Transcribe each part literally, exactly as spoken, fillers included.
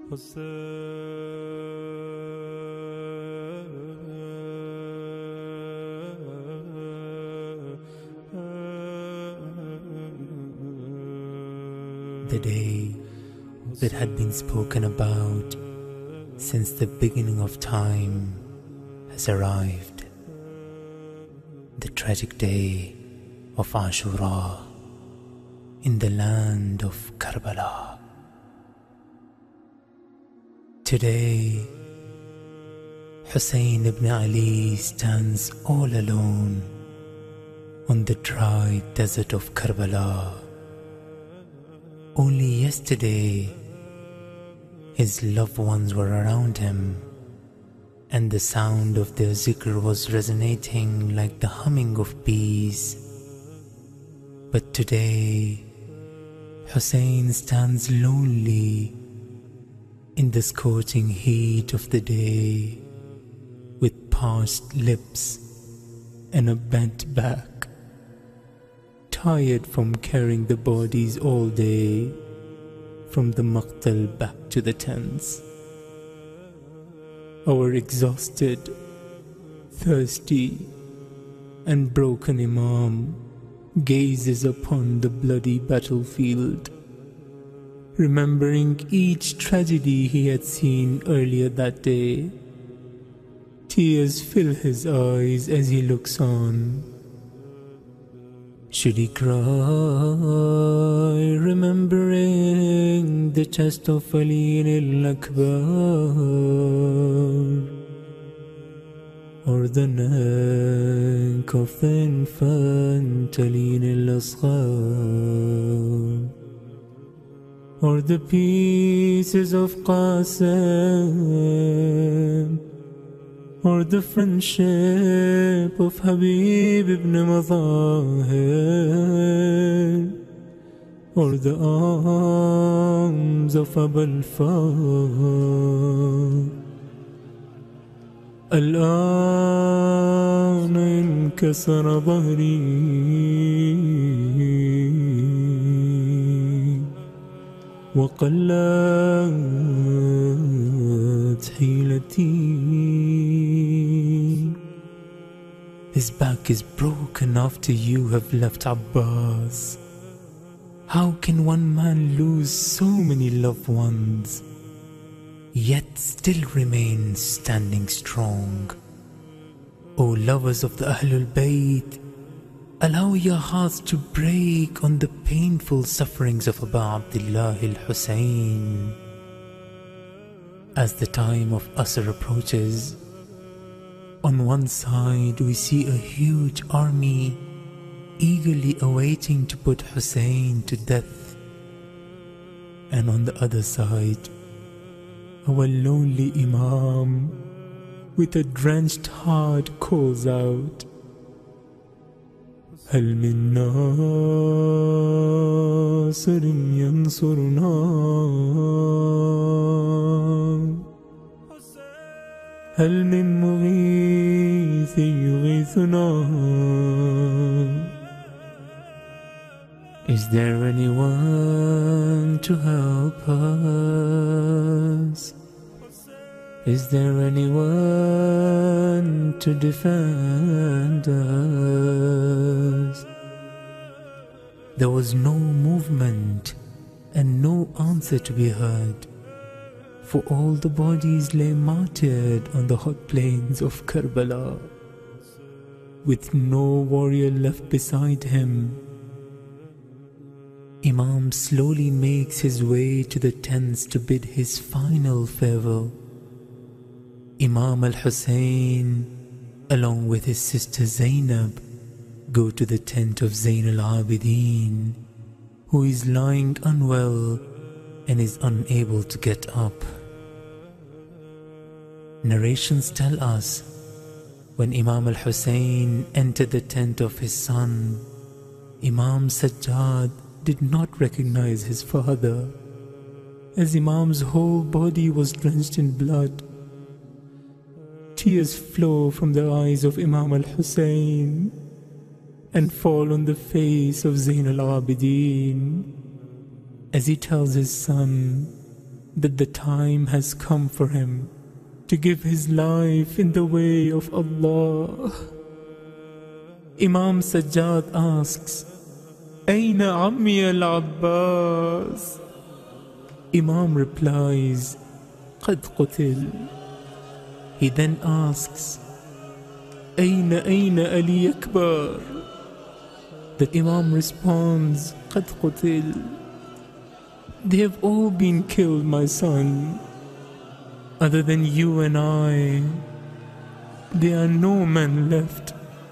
The day that had been spoken about since the beginning of time has arrived. The tragic day of Ashura in the land of Karbala. Today, Hussein ibn Ali stands all alone on the dry desert of Karbala. Only yesterday, his loved ones were around him, and the sound of their zikr was resonating like the humming of bees. But today, Hussein stands lonely in the scorching heat of the day, with parched lips and a bent back, tired from carrying the bodies all day from the maqtal back to the tents. Our exhausted, thirsty, and broken Imam gazes upon the bloody battlefield, remembering each tragedy he had seen earlier that day. Tears fill his eyes as he looks on. Should he cry, remembering the chest of Ali al-Akbar, or the neck of the infant Ali al-Asghar, or the pieces of Qasim, or the friendship of Habib ibn Madahir, or the arms of Abu al-Far. الآن انكسر ظهري وقلت حيلتي. His back is broken after you have left Abbas. How can one man lose so many loved ones, yet still remain standing strong? O lovers of the Ahlul Bayt, allow your hearts to break on the painful sufferings of Abu Abdullah al-Hussein. As the time of Asr approaches, on one side we see a huge army eagerly awaiting to put Hussein to death, and on the other side, our lonely Imam with a drenched heart calls out, هل من ناصر ينصرنا هل من مغيث يغيثنا. Is there anyone to help us? Is there anyone to defend us? There was no movement and no answer to be heard, for all the bodies lay martyred on the hot plains of Karbala, with no warrior left beside him. Imam slowly makes his way to the tents to bid his final farewell. Imam al-Hussein, along with his sister Zainab, go to the tent of Zain al-Abidin, who is lying unwell and is unable to get up. Narrations tell us, when Imam al-Hussein entered the tent of his son, Imam Sajjad did not recognize his father, as Imam's whole body was drenched in blood. Tears flow from the eyes of Imam al-Hussein and fall on the face of Zain al-Abidin as he tells his son that the time has come for him to give his life in the way of Allah. Imam Sajjad asks, Aina Ammi al-Abbas? Imam replies, Qad qutil. He then asks, Aina Aina Ali Akbar? The Imam responds, Qad qutil. They have all been killed, my son. Other than you and I, there are no men left.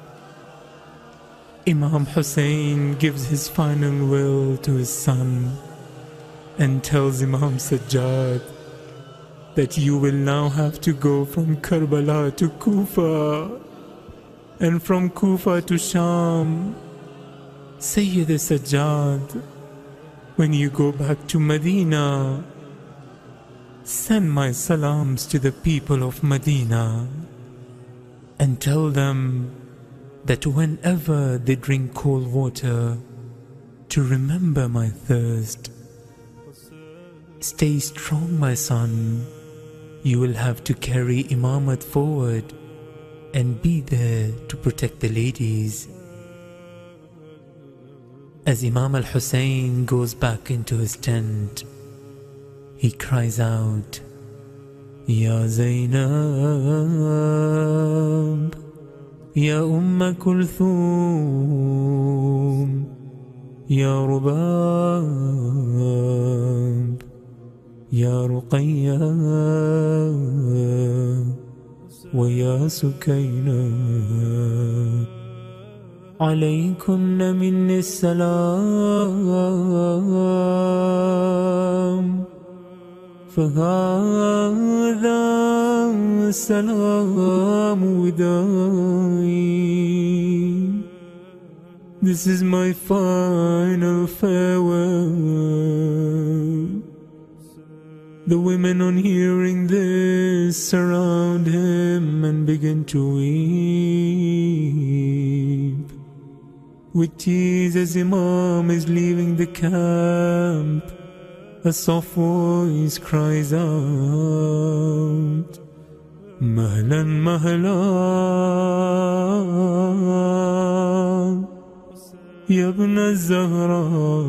Imam Hussein gives his final will to his son and tells Imam Sajjad that you will now have to go from Karbala to Kufa and from Kufa to Sham. Sayyid Sajjad, when you go back to Medina, send my salams to the people of Medina and tell them that whenever they drink cold water, to remember my thirst. Stay strong, my son. You will have to carry Imamat forward and be there to protect the ladies. As Imam al-Hussein goes back into his tent, he cries out, Ya Zainab, Ya Umm Kulthum, Ya Rubab, Ya Ruqayya, wa Ya Sukayna. عليكن مني السلام فهذا السلام وداعي. This is my final farewell. The women, on hearing this, surround him and begin to weep. With tears as Imam is leaving the camp, a soft voice cries out, Mahlan mahlan, Ya ibn al-Zahra.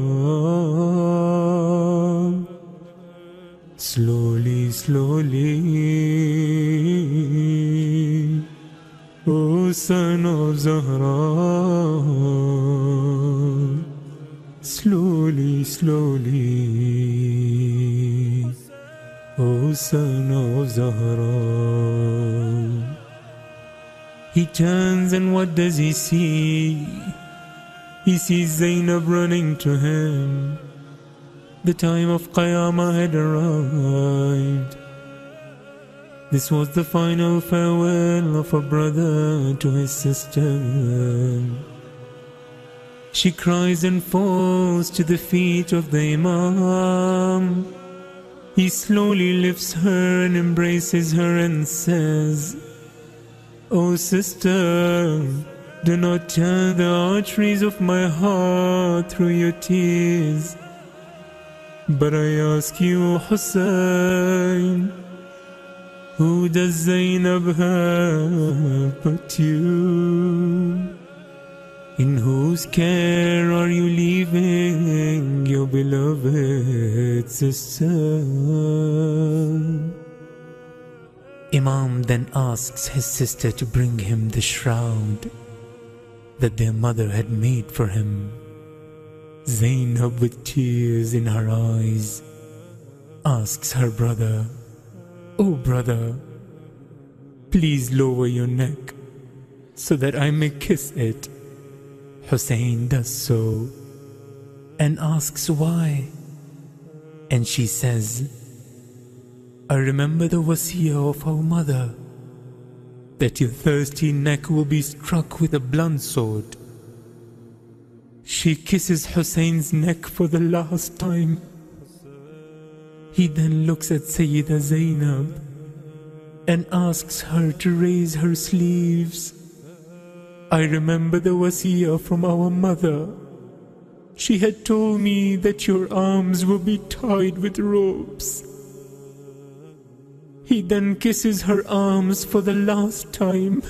Slowly, slowly, O son of Zahra. Slowly, slowly, O son of Zahra. He turns and what does he see? He sees Zainab running to him. The time of Qiyamah had arrived. This was the final farewell of a brother to his sister. She cries and falls to the feet of the Imam. He slowly lifts her and embraces her and says, O sister, do not tear the arteries of my heart through your tears. But I ask you, Hussein, who does Zainab have but you? In whose care are you leaving your beloved sister? Imam then asks his sister to bring him the shroud that their mother had made for him. Zainab, with tears in her eyes, asks her brother, Oh brother, please lower your neck so that I may kiss it. Hussein does so and asks why. And she says, I remember the wasiyah of our mother, that your thirsty neck will be struck with a blunt sword. She kisses Hussein's neck for the last time. He then looks at Sayyida Zainab and asks her to raise her sleeves. I remember the wasiyah from our mother. She had told me that your arms will be tied with ropes He then kisses her arms for the last time.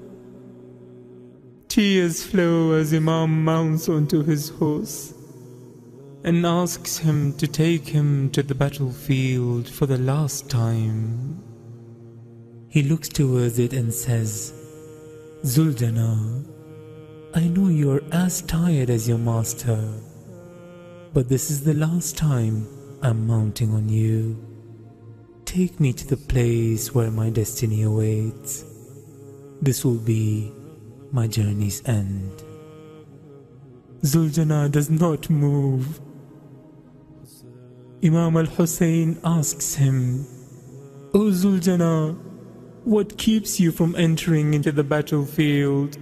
Tears flow as Imam mounts onto his horse and asks him to take him to the battlefield for the last time. He looks towards it and says, Zuljana, I know you are as tired as your master, but this is the last time I'm mounting on you. Take me to the place where my destiny awaits. This will be my journey's end. Zuljana does not move. Imam al-Hussein asks him, O Zuljana, what keeps you from entering into the battlefield?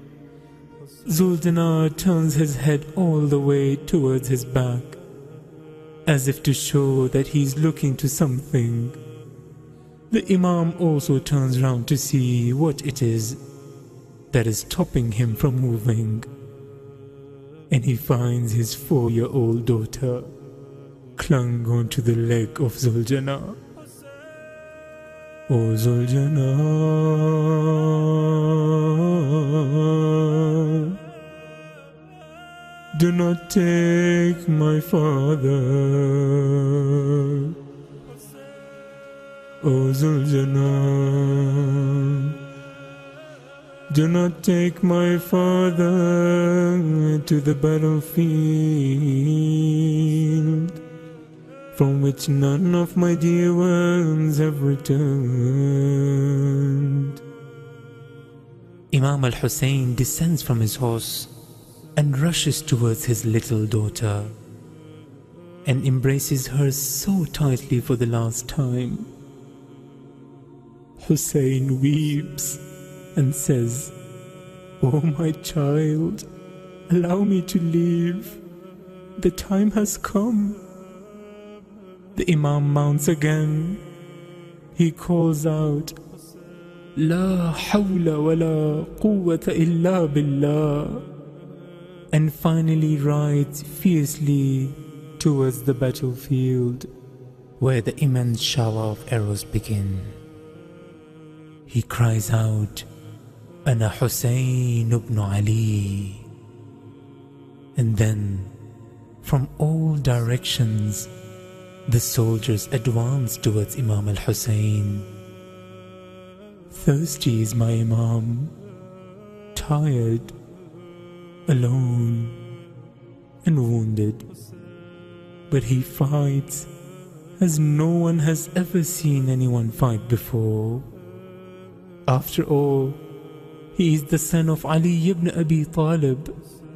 Zuljana turns his head all the way towards his back, as if to show that he is looking to something. The Imam also turns round to see what it is that is stopping him from moving, and he finds his four-year-old daughter clung onto the leg of Zuljana. O Zuljana, do not take my father. O Zuljana, do not take my father to the battlefield, from which none of my dear ones have returned. Imam al-Hussein descends from his horse and rushes towards his little daughter and embraces her so tightly for the last time. Hussein weeps and says, "Oh my child, allow me to leave. The time has come." The Imam mounts again. He calls out, "La hawla wa la quwwata illa billah," and finally rides fiercely towards the battlefield where the immense shower of arrows begin. He cries out, "Ana Hussein ibn Ali." And then, from all directions, the soldiers advance towards Imam al-Hussein. Thirsty is my Imam, tired, alone, and wounded. But he fights as no one has ever seen anyone fight before. After all, he is the son of Ali ibn Abi Talib.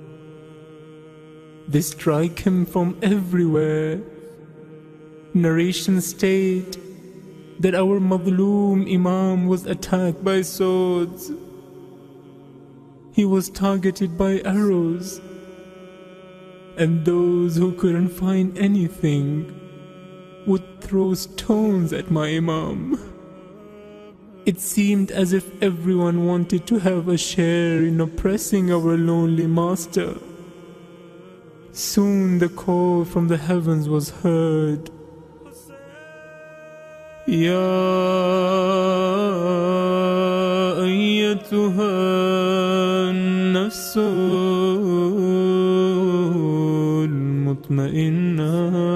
They strike him from everywhere. Narrations state that our Madloom Imam was attacked by swords. He was targeted by arrows, and those who couldn't find anything would throw stones at my Imam. It seemed as if everyone wanted to have a share in oppressing our lonely master. Soon the call from the heavens was heard. يا أيتها النفس المطمئنة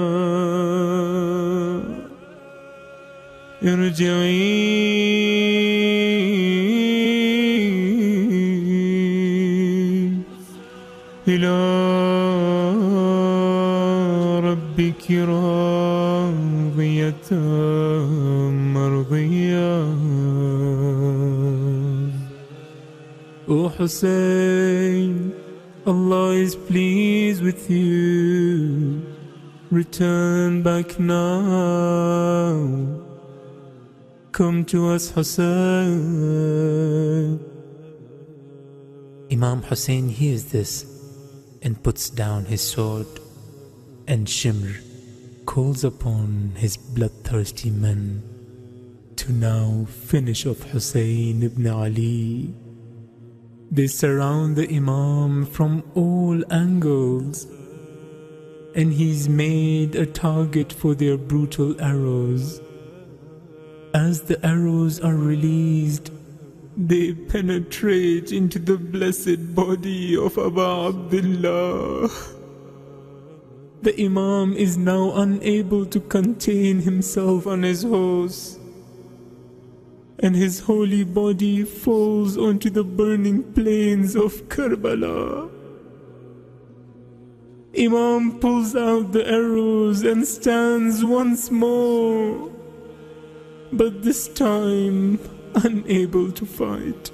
ارجعي إلى ربك راضية مرضية. O Hussein, Allah is pleased with you. Return back now. Come to us, Hussein. Imam Hussein hears this and puts down his sword, and Shimr calls upon his bloodthirsty men to now finish off Hussein ibn Ali. They surround the Imam from all angles, and he's made a target for their brutal arrows. As the arrows are released, they penetrate into the blessed body of Abu Abdullah. The Imam is now unable to contain himself on his horse, and his holy body falls onto the burning plains of Karbala. Imam pulls out the arrows and stands once more, but this time unable to fight.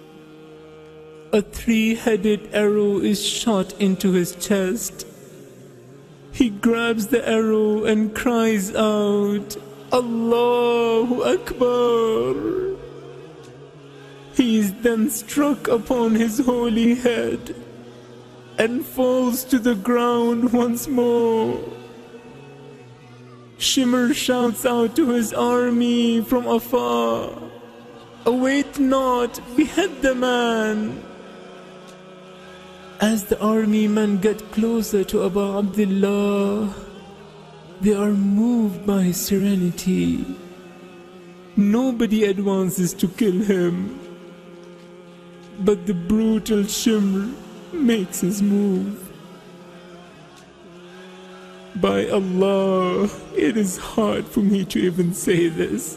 A three-headed arrow is shot into his chest. He grabs the arrow and cries out, Allahu Akbar. He is then struck upon his holy head and falls to the ground once more. Shimr shouts out to his army from afar, Await not, behead the man. As the army men get closer to Abu Abdullah, they are moved by his serenity. Nobody advances to kill him, but the brutal Shimr makes his move. By Allah, it is hard for me to even say this.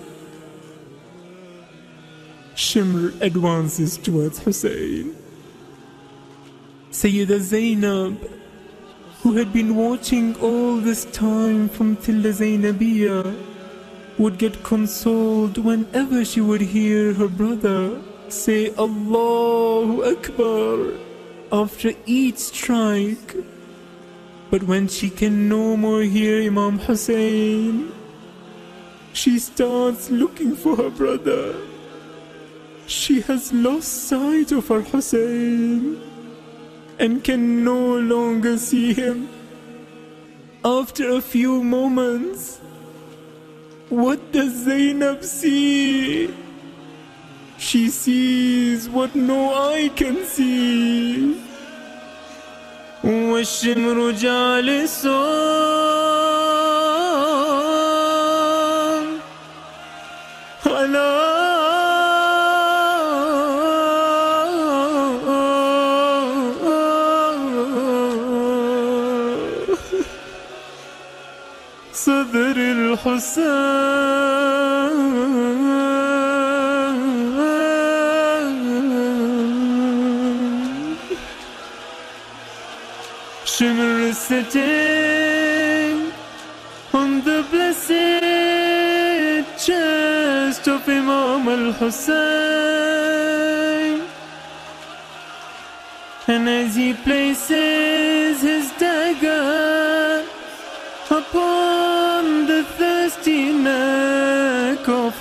Shimr advances towards Hussein. Sayyidah Zainab, who had been watching all this time from Tilla Zainabiyya, would get consoled whenever she would hear her brother say Allahu Akbar after each strike. But when she can no more hear Imam Hussein, she starts looking for her brother. She has lost sight of her Hussein and can no longer see him. After a few moments, what does Zainab see? She sees what no eye can see. والشمر جالس على صدر الحسين. Shimr is sitting on the blessed chest of Imam al-Hussein, and as he places his dagger upon the thirsty neck of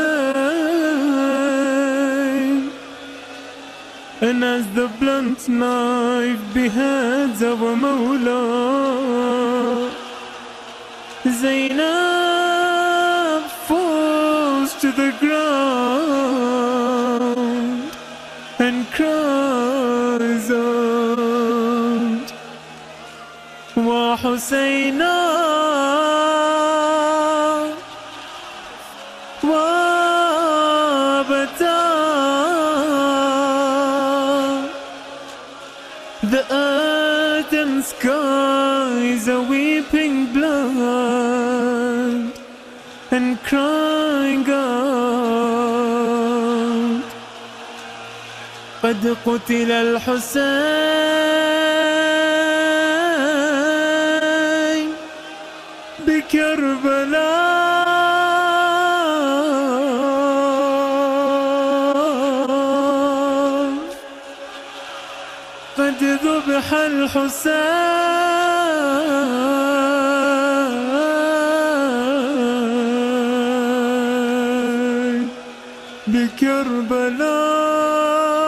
Hussein, and as the blunt knife beheads our Mawla, Zainab falls to the ground and cries out, Wa Husayna, Wa Bata. The earth and skies are weeping blood and crying out, قد قتل الحسين بكربلاء. قد ذبح الحسين بكربلاء.